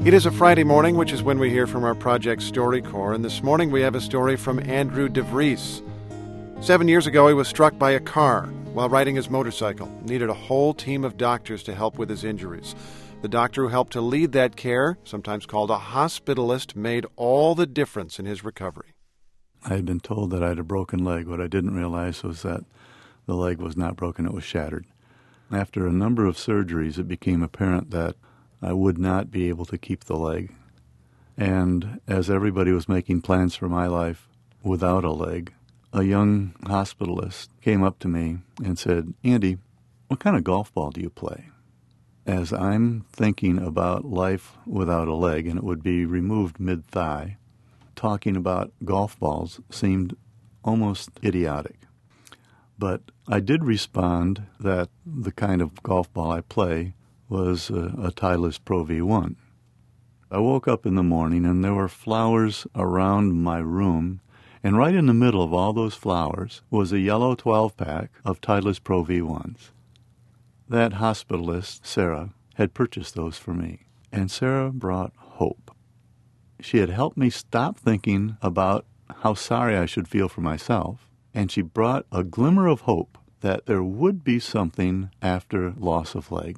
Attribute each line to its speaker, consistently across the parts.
Speaker 1: It is a Friday morning, which is when we hear from our Project StoryCorps, and this morning we have a story from Andrew DeVries. 7 years ago, he was struck by a car while riding his motorcycle. Needed a whole team of doctors to help with his injuries. The doctor who helped to lead that care, sometimes called a hospitalist, made all the difference in his recovery.
Speaker 2: I had been told that I had a broken leg. What I didn't realize was that the leg was not broken, it was shattered. After a number of surgeries, it became apparent that I would not be able to keep the leg. And as everybody was making plans for my life without a leg, a young hospitalist came up to me and said, "Andy, what kind of golf ball do you play?" As I'm thinking about life without a leg, and it would be removed mid-thigh, talking about golf balls seemed almost idiotic. But I did respond that the kind of golf ball I play was a Titleist Pro V1. I woke up in the morning and there were flowers around my room, and right in the middle of all those flowers was a yellow 12-pack of Titleist Pro V1s. That hospitalist, Sarah, had purchased those for me, and Sarah brought hope. She had helped me stop thinking about how sorry I should feel for myself, and she brought a glimmer of hope that there would be something after loss of leg.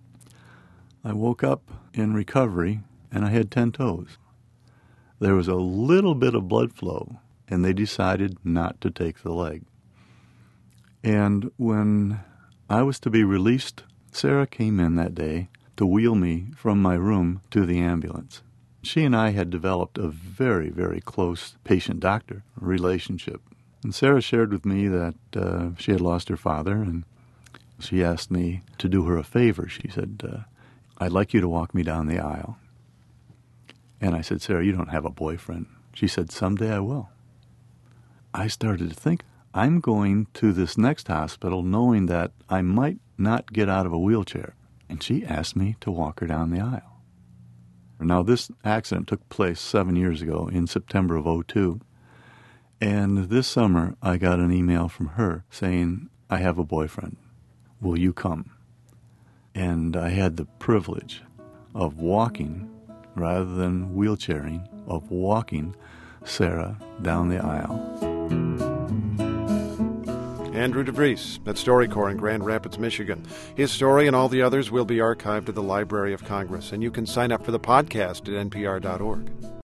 Speaker 2: I woke up in recovery, and I had 10 toes. There was a little bit of blood flow, and they decided not to take the leg. And when I was to be released, Sarah came in that day to wheel me from my room to the ambulance. She and I had developed a very, very close patient-doctor relationship. And Sarah shared with me that she had lost her father, and she asked me to do her a favor. She said, "I'd like you to walk me down the aisle." And I said, "Sarah, you don't have a boyfriend." She said, "Someday I will." I started to think, I'm going to this next hospital knowing that I might not get out of a wheelchair. And she asked me to walk her down the aisle. Now, this accident took place 7 years ago in September of 2002. And this summer, I got an email from her saying, "I have a boyfriend. Will you come?" And I had the privilege of walking, rather than wheelchairing, of walking Sarah down the aisle.
Speaker 1: Andrew DeVries at StoryCorps in Grand Rapids, Michigan. His story and all the others will be archived at the Library of Congress, and you can sign up for the podcast at npr.org.